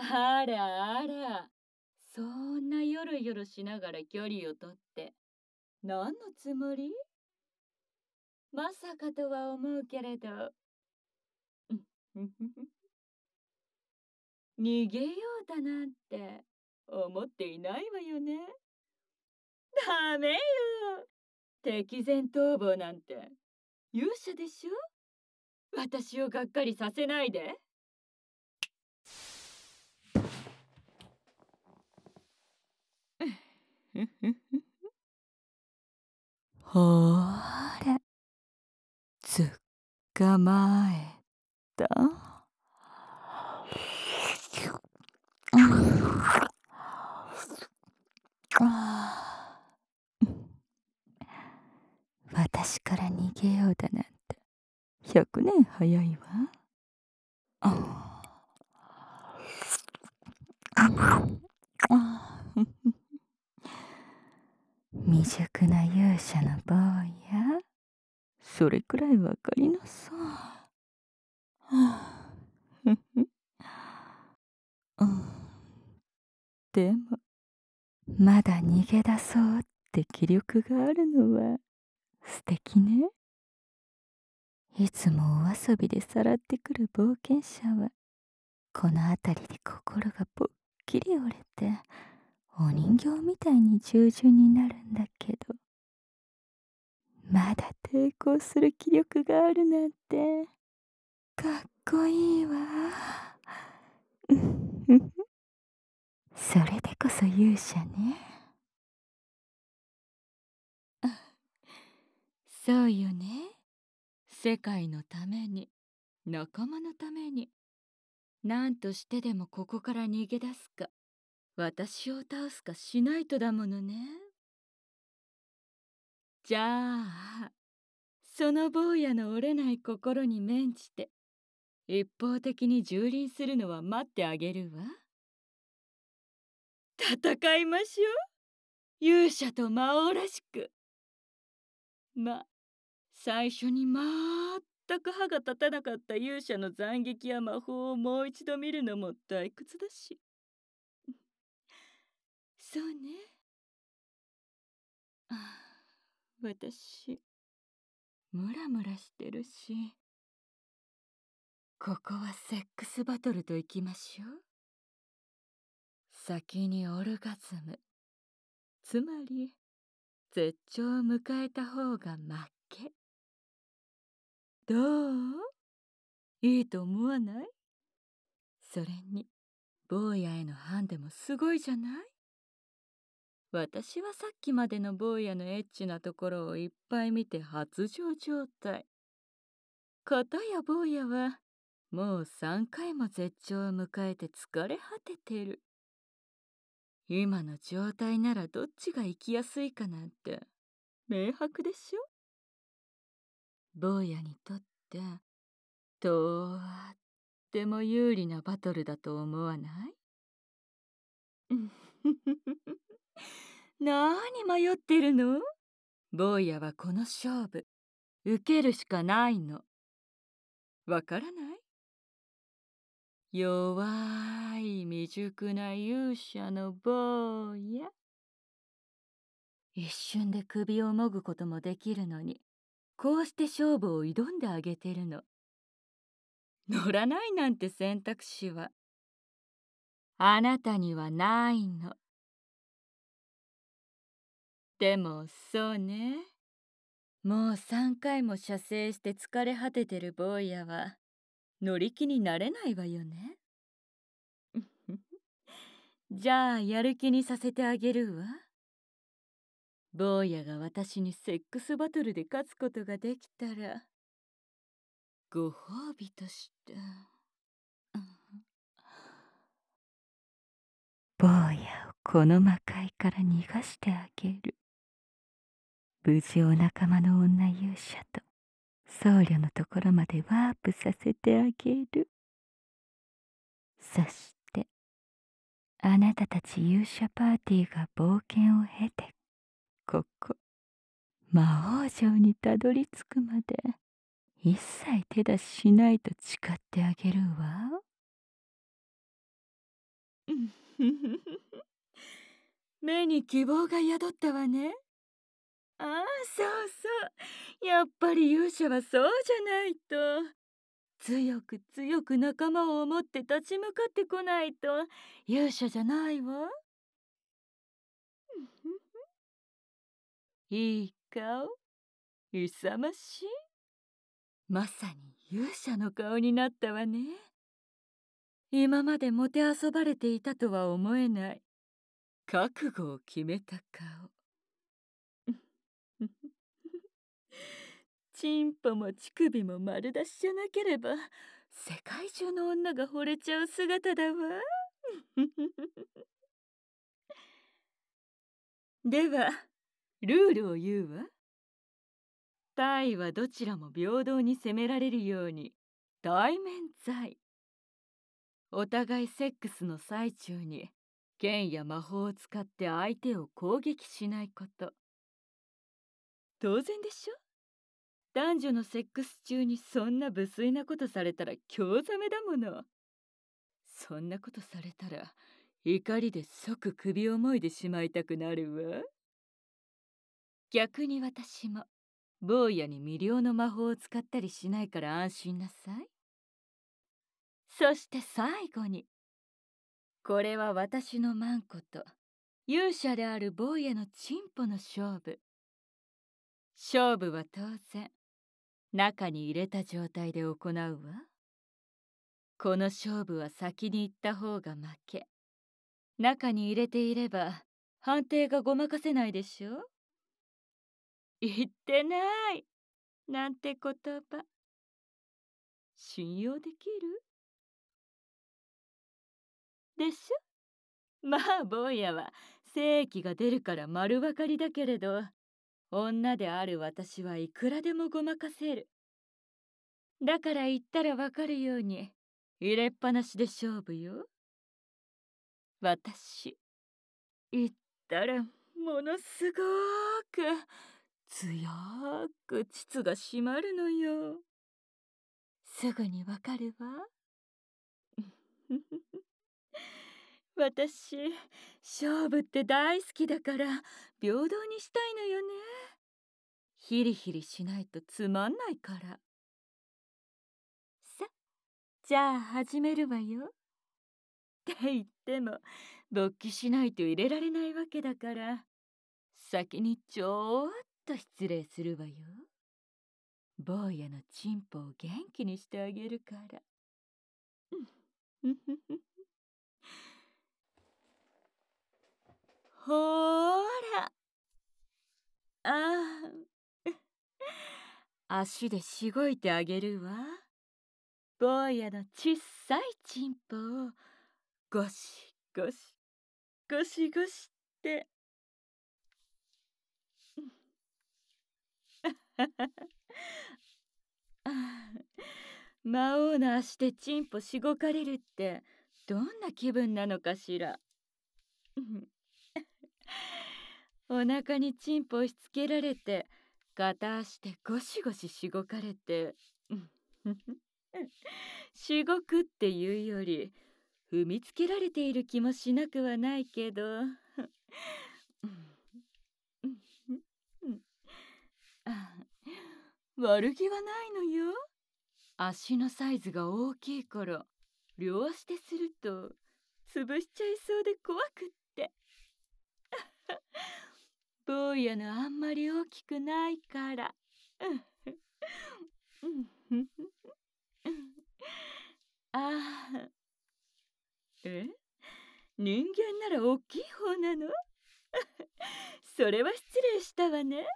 あらあら、そんなよろよろしながら距離をとって、何のつもり？まさかとは思うけれど。逃げようだなんて思っていないわよね。ダメよ。敵前逃亡なんて勇者でしょ。私をがっかりさせないで。ほーれ、捕まえた。私から逃げようだなんて100年早いわ。未熟な勇者の坊や、それくらいわかりなさい。でも、まだ逃げ出そうって気力があるのは素敵ね。いつもお遊びでさらってくる冒険者は、この辺りで心がぽっきり折れて、お人形みたいに従順になるんだけど、まだ抵抗する気力があるなんて、かっこいいわ。それでこそ勇者ね。そうよね。世界のために、仲間のために、何としてでもここから逃げ出すか、私を倒すかしないとだものね。じゃあ、その坊やの折れない心に免じて、一方的に蹂躙するのは待ってあげるわ。戦いましょう。勇者と魔王らしく。最初に全く歯が立たなかった勇者の斬撃や魔法をもう一度見るのも退屈だし。そうね。私、ムラムラしてるし。ここはセックスバトルといきましょう。先にオルガズム。つまり、絶頂を迎えた方が負け。どう？いいと思わない？それに、坊やへのハンデもすごいじゃない？私はさっきまでの坊やのエッチなところをいっぱい見て発情状態。かたや坊やは、もう3回も絶頂を迎えて疲れ果ててる。今の状態ならどっちが生きやすいかなんて明白でしょ。坊やにとってとっても有利なバトルだと思わない？何迷ってるの？坊やはこの勝負受けるしかないの。わからない？弱い未熟な勇者の坊や。一瞬で首をもぐこともできるのに、こうして勝負を挑んであげてるの。乗らないなんて選択肢はあなたにはないの。でもそうね。もう3回も射精して疲れ果ててる坊やは乗り気になれないわよね。じゃあやる気にさせてあげるわ。坊やが私にセックスバトルで勝つことができたら、ご褒美として。坊やをこの魔界から逃がしてあげる。無事お仲間の女勇者と僧侶のところまでワープさせてあげる。そしてあなたたち勇者パーティーが冒険を経てここ魔王城にたどり着くまで一切手出ししないと誓ってあげるわ。 目に希望が宿ったわね。ああ、そうそう。やっぱり勇者はそうじゃないと。強く強く仲間を思って立ち向かってこないと勇者じゃないわ。いい顔、勇ましい。まさに勇者の顔になったわね。今までもてあそばれていたとは思えない覚悟を決めた顔。チンポも乳首も丸出しじゃなければ世界中の女が惚れちゃう姿だわ。ではルールを言うわ。体はどちらも平等に攻められるように対面罪。お互いセックスの最中に剣や魔法を使って相手を攻撃しないこと。当然でしょ。男女のセックス中にそんな無粋なことされたら興ざめだもの。そんなことされたら怒りで即首をもいでしまいたくなるわ。逆に私も坊やに魅了の魔法を使ったりしないから安心なさい。そして最後に、これは私のマンコと勇者である坊やのチンポの勝負。勝負は当然中に入れた状態で行うわ。この勝負は先に行った方が負け。中に入れていれば判定がごまかせないでしょ。言ってないなんて言葉信用できるでしょ。まあ坊やは精液が出るから丸分かりだけれど、女である私はいくらでもごまかせる。だから言ったらわかるように入れっぱなしで勝負よ。私言ったらものすごく強く膣が締まるのよ。すぐにわかるわ。私勝負って大好きだから平等にしたいのよね。ヒリヒリしないとつまんないから。さ、じゃあ始めるわよ。って言っても勃起しないと入れられないわけだから、先にちょっと失礼するわよ。坊やのチンポを元気にしてあげるから。ほーら、ああ、足でしごいてあげるわ。坊やのちっさいチンポをゴシゴシゴシゴシって。魔王の足でチンポしごかれるってどんな気分なのかしら。お腹にチンポ押し付けられて片足でゴシゴシしごかれてしごくっていうより踏みつけられている気もしなくはないけど悪気はないのよ。足のサイズが大きいから両足ですると潰しちゃいそうで怖くって坊やのあんまり大きくないからああ、え人間なら大きい方なのそれは失礼したわね。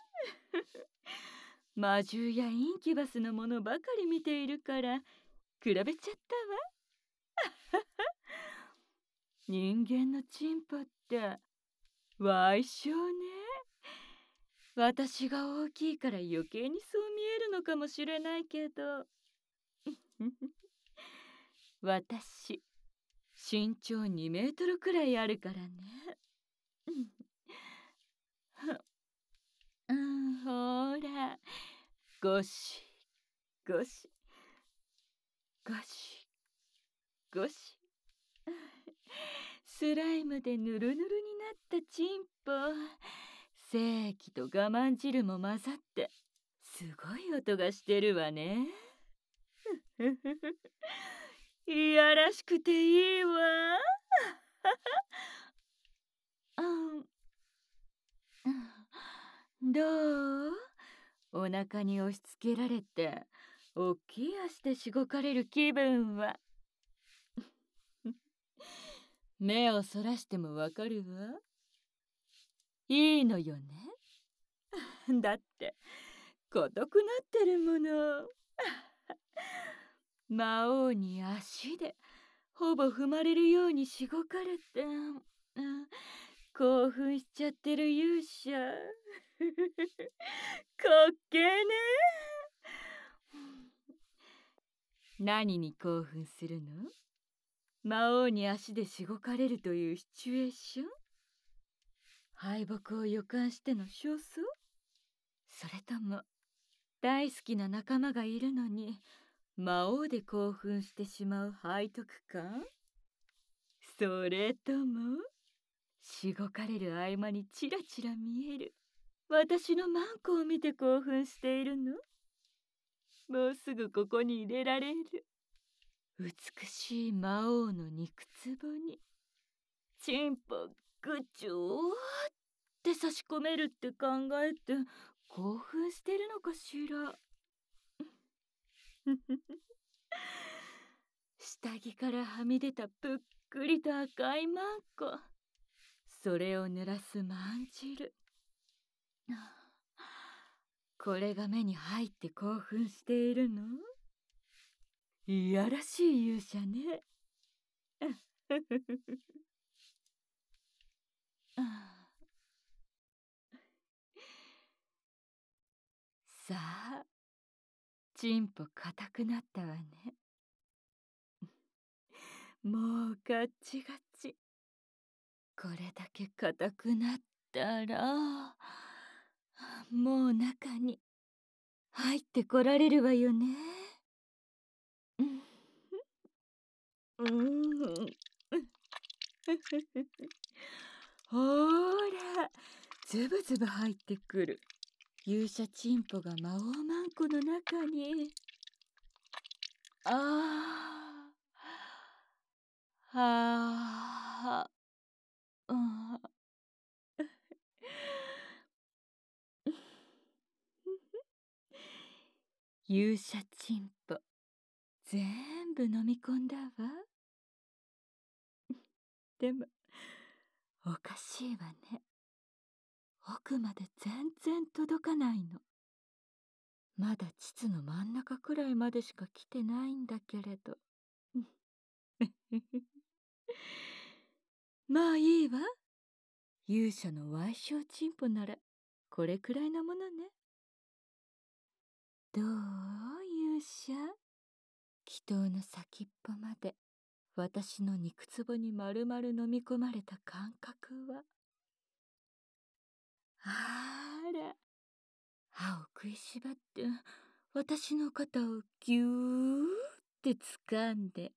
魔獣やインキュバスのものばかり見ているから比べちゃったわ。人間のチンポって矮小ね。私が大きいから余計にそう見えるのかもしれないけど私身長2メートルくらいあるからね。ほらゴシゴシゴシゴシスライムでぬるぬるになったチンポ、精液と我慢汁も混ざってすごい音がしてるわね。いやらしくていいわ。どう？お腹に押し付けられておっきい足でしごかれる気分は。目をそらしてもわかるわ。いいのよね。だって硬くなってるもの。魔王に足でほぼ踏まれるようにしごかれて、興奮しちゃってる勇者。かっけーね。何に興奮するの？魔王に足でしごかれるというシチュエーション？敗北を予感しての焦燥？それとも大好きな仲間がいるのに魔王で興奮してしまう背徳感？それともしごかれる合間にチラチラ見える私のマンコを見て興奮しているの？もうすぐここに入れられる美しい魔王の肉壺にチンポグチョーって差し込めるって考えて興奮してるのかしら。下着からはみ出たぷっくりと赤いマンコ、それを濡らすまん汁、これが目に入って興奮しているの？いやらしい勇者ね。さあ、チンポ硬くなったわね。もうガッチガチ。これだけ硬くなったらもう中に入ってこられるわよね。うん。ほーら、ズブズブ入ってくる勇者チンポが魔王マンコの中に。ああ、はあ、うん。勇者チンポ全部飲み込んだわ。でもおかしいわね。奥まで全然届かないの。まだ膣の真ん中くらいまでしか来てないんだけれど。まあいいわ。勇者の矮小チンポならこれくらいのものね。どう勇者？祈祷の先っぽまで私の肉壺に丸々飲み込まれた感覚は。あら、歯を食いしばって私の肩をぎゅーって掴んで。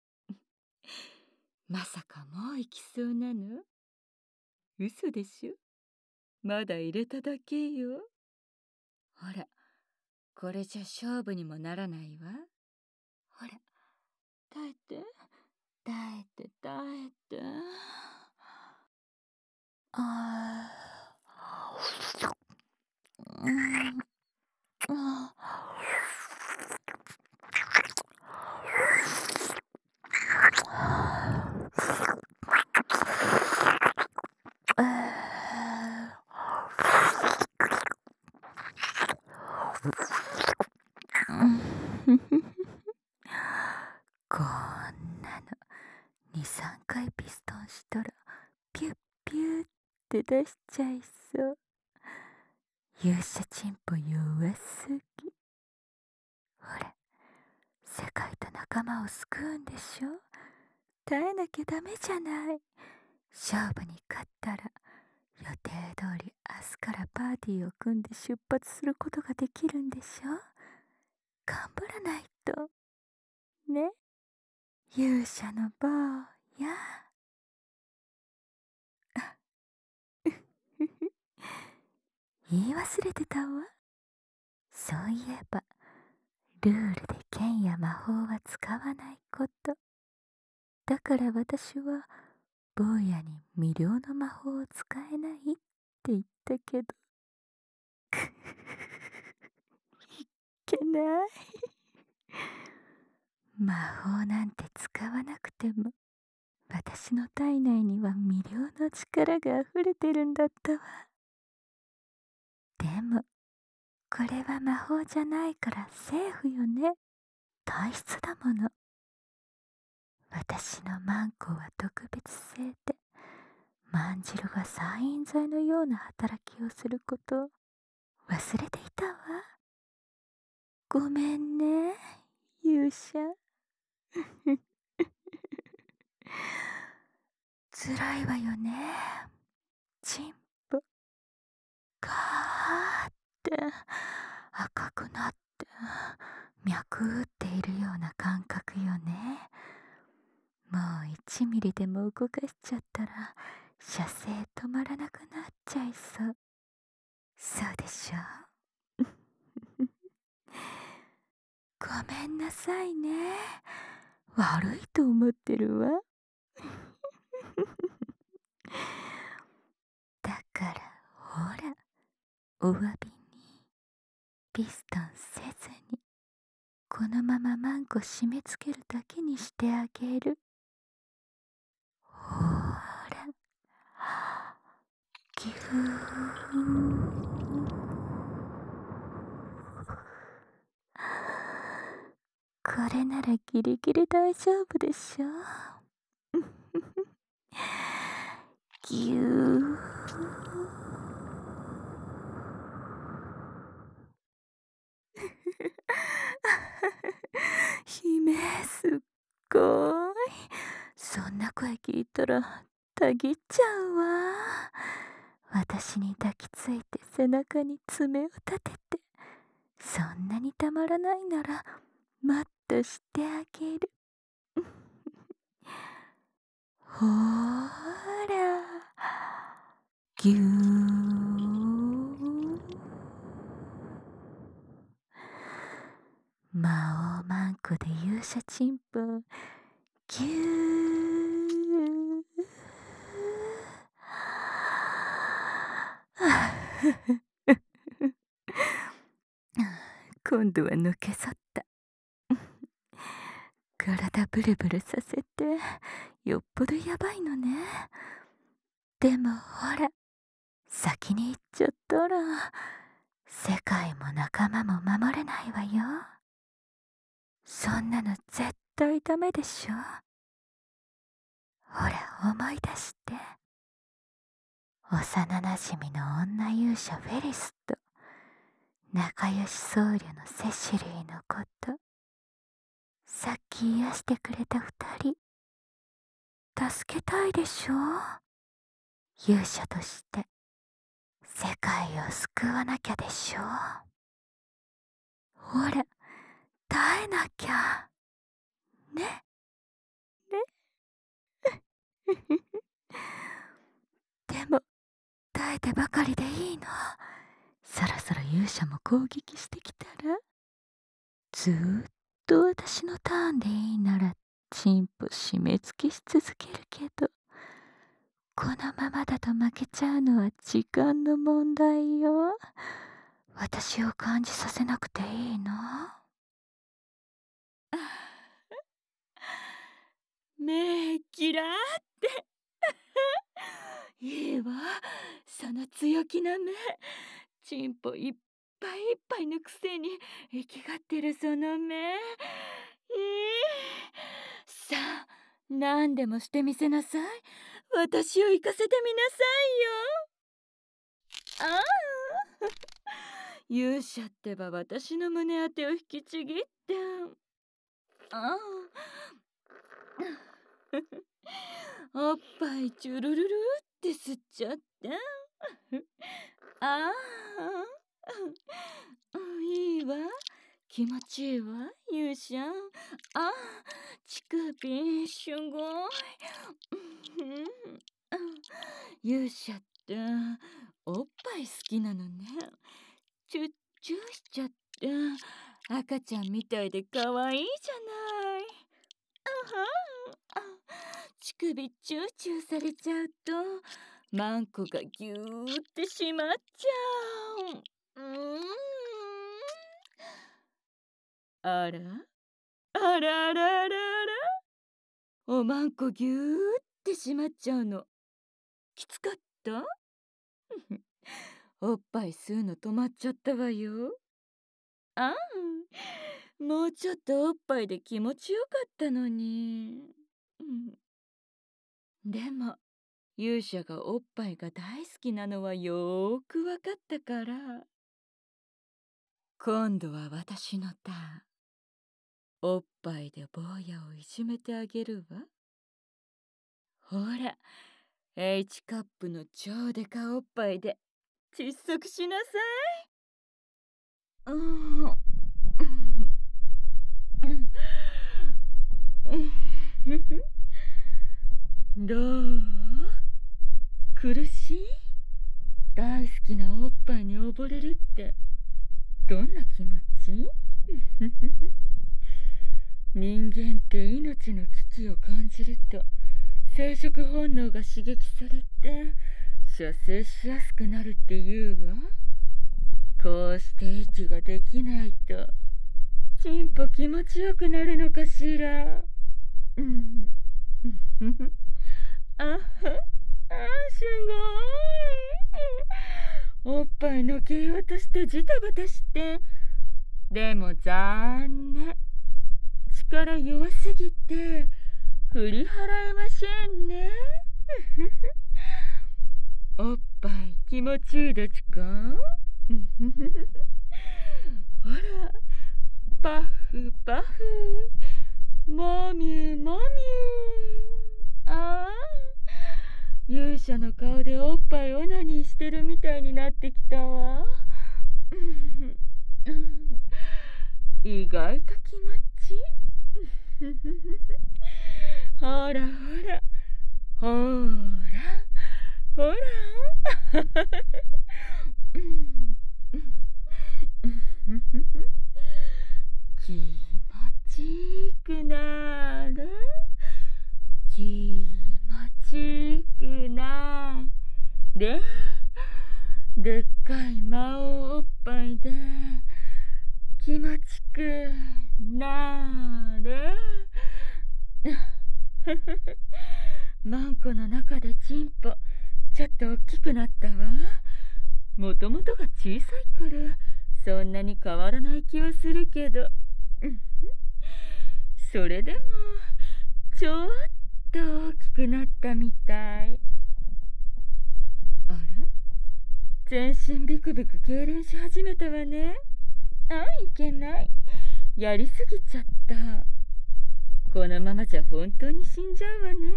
まさかもう行きそうなの？嘘でしょ？まだ入れただけよ。ほら、これじゃ勝負にもならないわ。ほら、耐えて、耐えて、耐えて。ああ、うん、あこんなの2、3回ピストンしたらピュッピュッって出しちゃいそう。勇者チンポ弱すぎ。ほら、世界と仲間を救うんでしょ？耐えなきゃダメじゃない。勝負に勝ったら予定通り明日からパーティーを組んで出発することができるんでしょ？頑張らないとね、勇者の坊や。 言い忘れてたわ。そういえば、ルールで剣や魔法は使わないこと。だから私は、坊やに未了の魔法を使えないって言ったけど。いけない。魔法なんて使わなくても、私の体内には未了の力が溢れてるんだったわ。でも、これは魔法じゃないからセーフよね。体質だもの。私のマンコは特別性で、万次郎が催眠剤のような働きをすることを忘れていたわ。ごめんね、勇者。辛いわよね、チンポ。ガーって赤くなって脈打っているような感覚よね。もう1ミリでも動かしちゃったら射精止まらなくなっちゃいそう。そうでしょ。ごめんなさいね。悪いと思ってるわ。だからほら、お詫びにピストンせずにこのままマンコ締め付けるだけにしてあげる。ほら、ぎゅー。これならギリギリ大丈夫でしょ。ぎゅー。姫、すっごい。そんな声聞いたらたぎっちゃうわ。私に抱きついて背中に爪を立てて、そんなにたまらないならマッとしてあげる。ほーら、ぎゅー。魔王マンコで勇者チンポ、ぎゅー。今度は抜け去った。体ブルブルさせて、よっぽどやばいのね。でもほら、先に行っちゃったら、世界も仲間も守れないわよ。そんなの絶対ダメでしょ。ほら、思い出して。幼なじみの女勇者フェリスと仲良し僧侶のセシリーのこと。さっき癒してくれた2人、助けたいでしょ。勇者として世界を救わなきゃでしょ。ほら、耐えなきゃね。でも耐えてばかりでいいの。そろそろ勇者も攻撃してきたら、ずーっと私のターンでいいならチンポ締め付けし続けるけど、このままだと負けちゃうのは時間の問題よ。私を感じさせなくていいの。目キラーっていいわ、その強気な目。チンポいっぱいいっぱいのくせに生きがってるその目。さあ、何でもしてみせなさい。私を行かせてみなさいよ。ああ勇者ってば私の胸当てを引きちぎって。ああおっぱいチュルルルって吸っちゃって。ああいいわ、気持ちいいわ勇者。あ乳首すごい。勇者っておっぱい好きなのね。チュッチュしちゃって、赤ちゃんみたいで可愛いじゃない。あはん。乳首チューチューされちゃうと、マンコがギューってしまっちゃう。あらあらあらあらあら、おまんこぎゅーってしまっちゃうの。きつかった？おっぱい吸うの止まっちゃったわよ。あん、もうちょっとおっぱいで気持ちよかったのに。でも、勇者がおっぱいが大好きなのはよーくわかったから、今度は私のターン。おっぱいで坊やをいじめてあげるわ。ほら、H カップの超デカおっぱいで窒息しなさい。どう？苦しい？大好きなおっぱいに溺れるってどんな気持ち？人間って命の危機を感じると生殖本能が刺激されて射精しやすくなるって言うわ。こうして息ができないとチンポ気持ちよくなるのかしら。あは、すごい。おっぱいのけようとしてジタバタして、でも残念。力弱すぎて振り払えませんね。おっぱい気持ちいいですか？ほら、パフパフ、もみゅもみゅ。ああ、勇者の顔でおっぱいオナニーしてるみたいになってきたわ。意外と気持ちいい。ほらほら、ほらほら。気持ちいくなれ、気持ちいくなれ。でっかい魔王おっぱいで気持ちくなれ。マンコの中でチンポちょっと大きくなったわ。もともとが小さいからそんなに変わらない気はするけど、それでもちょっと大きくなったみたい。あら、全身ビクビク痙攣し始めたわね。いけない。やりすぎちゃった。このままじゃ本当に死んじゃうわね。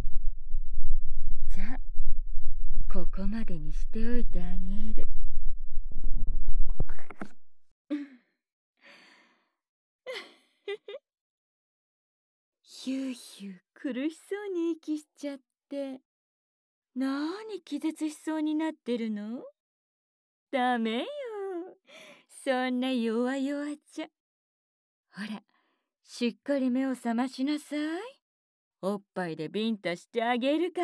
じゃあ、ここまでにしておいてあげる。ヒューヒュー苦しそうに息しちゃって。なに気絶しそうになってるの？ダメよ。そんな弱々じゃ。ほら、しっかり目を覚ましなさい。おっぱいでビンタしてあげるから。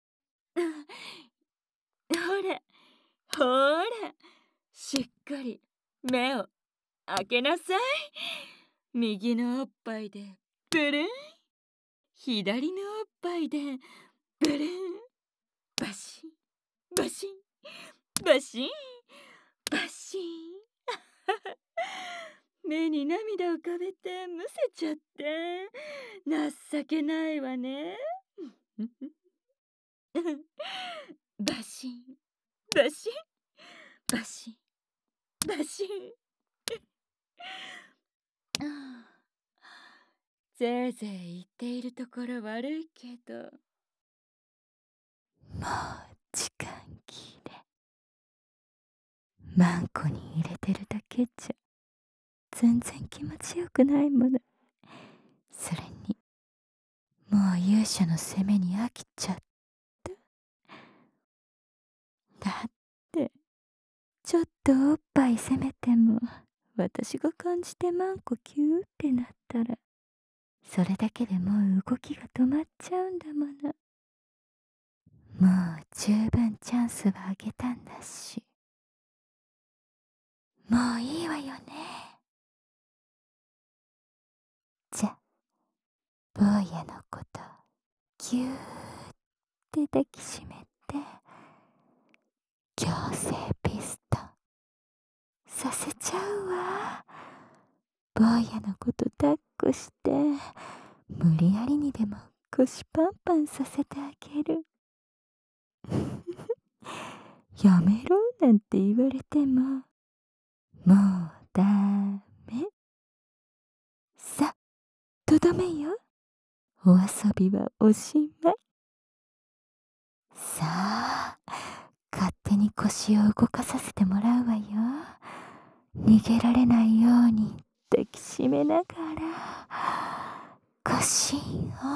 ほら、ほら、しっかり目を開けなさい。右のおっぱいでブルン、左のおっぱいでブルン。バシンバシンバシンバシン。目に涙を浮かべてむせちゃって情けないわね。バシンバシンバシンバシン。ぜいぜい言っているところ悪いけど、もう時間切れ。マンコに入れてるだけじゃ全然気持ちよくないもの。それにもう勇者の攻めに飽きちゃった。 だってちょっとおっぱいせめても私が感じてマンコキューってなったら、それだけでもう動きが止まっちゃうんだもの。もう十分チャンスはあげたんだし、もういいわよね。じゃ、坊やのことぎゅーって抱きしめて、強制ピストンさせちゃうわ。坊やのこと抱っこして、無理やりにでも腰パンパンさせてあげる。やめろなんて言われても、もうダメ。さ、とどめよ。お遊びはおしまい。さあ、勝手に腰を動かさせてもらうわよ。逃げられないように抱きしめながら、腰を、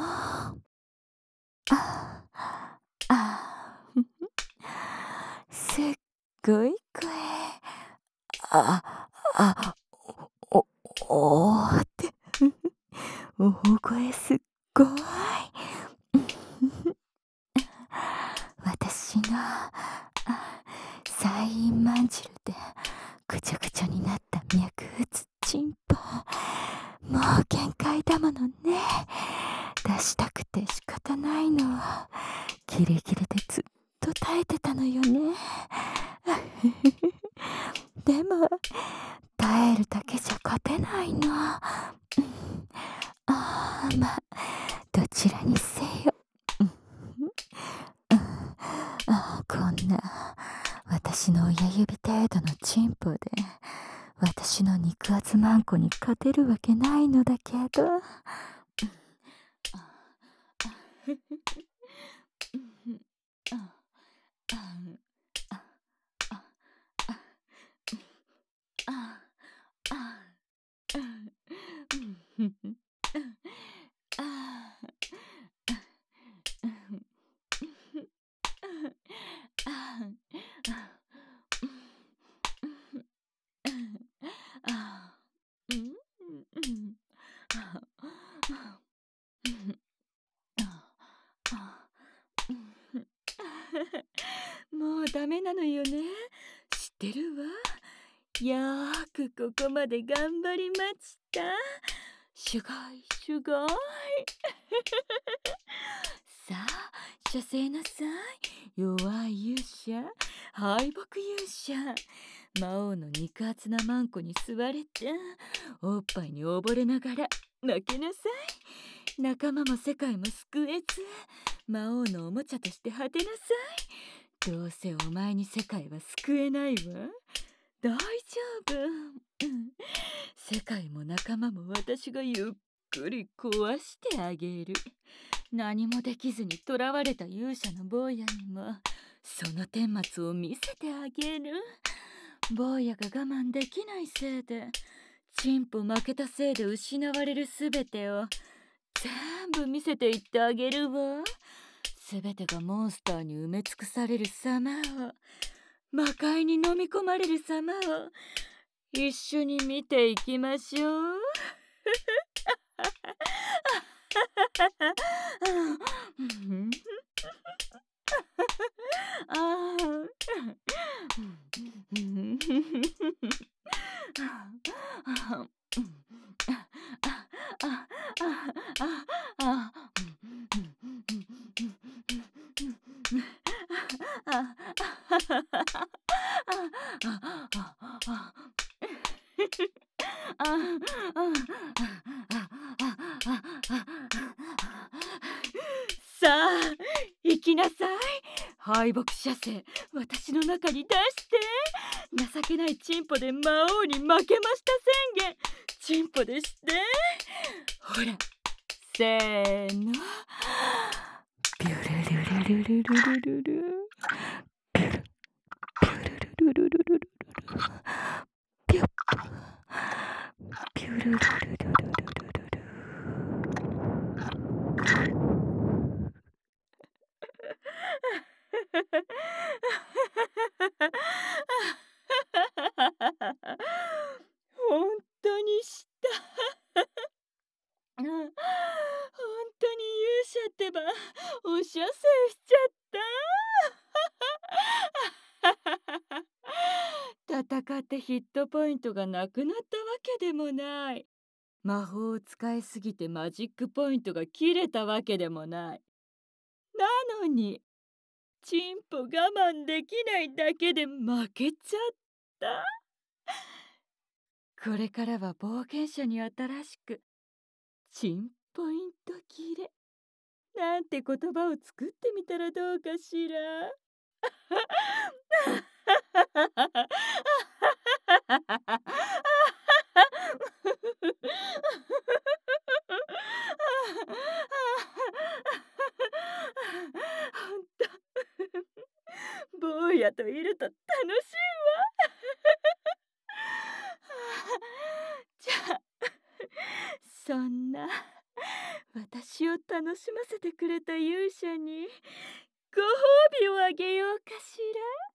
あ、あ、すっごい声。あ、お、って、大声すっごい。私のサインまんじるでぐちゃぐちゃになった脈打つチンポ、もう限界だものね。出したくて仕方ないの。ギリギリでずっと耐えてたのよね。でも耐えるだけじゃ勝てないの。まあどちらにせよ、こんな私の親指程度のチンポで私の肉厚マンコに勝てるわけないのだけど。もうダメなのよね。知ってるわ。よーくここまで頑張りました。すごいすごい。さあ、射精なさい。弱い勇者、敗北勇者。魔王の肉厚なマンコに吸われて、おっぱいに溺れながら泣きなさい。仲間も世界も救えず、魔王のおもちゃとして果てなさい。どうせお前に世界は救えないわ。大丈夫。世界も仲間も私がゆっくり壊してあげる。何もできずに囚われた勇者の坊やにもその顛末を見せてあげる。坊やが我慢できないせいで、チンポ負けたせいで失われるすべてを全部見せていってあげるわ。すべてがモンスターに埋め尽くされる様を、魔界に飲み込まれる様を一緒に見ていきましょう。さあ、行きなさい。敗北射精、私の中に出して。情けないチンポで魔王に負けました宣言、チンポでして。ほら、せーの。ビュルルルルルルルルル。ビュルビュルルルルルルルル。ピュッビュルルルルルルルル。 てばお射精しちゃった。戦ってヒットポイントがなくなったわけでもない。魔法を使いすぎてマジックポイントが切れたわけでもない。なのにチンポ我慢できないだけで負けちゃった。これからは冒険者に新しくチンポイント切れなんて言葉を作ってみたらどうかしら。ほんと坊やといると楽しいわ。じゃあそんな私を楽しませてくれた勇者にご褒美をあげようかしら。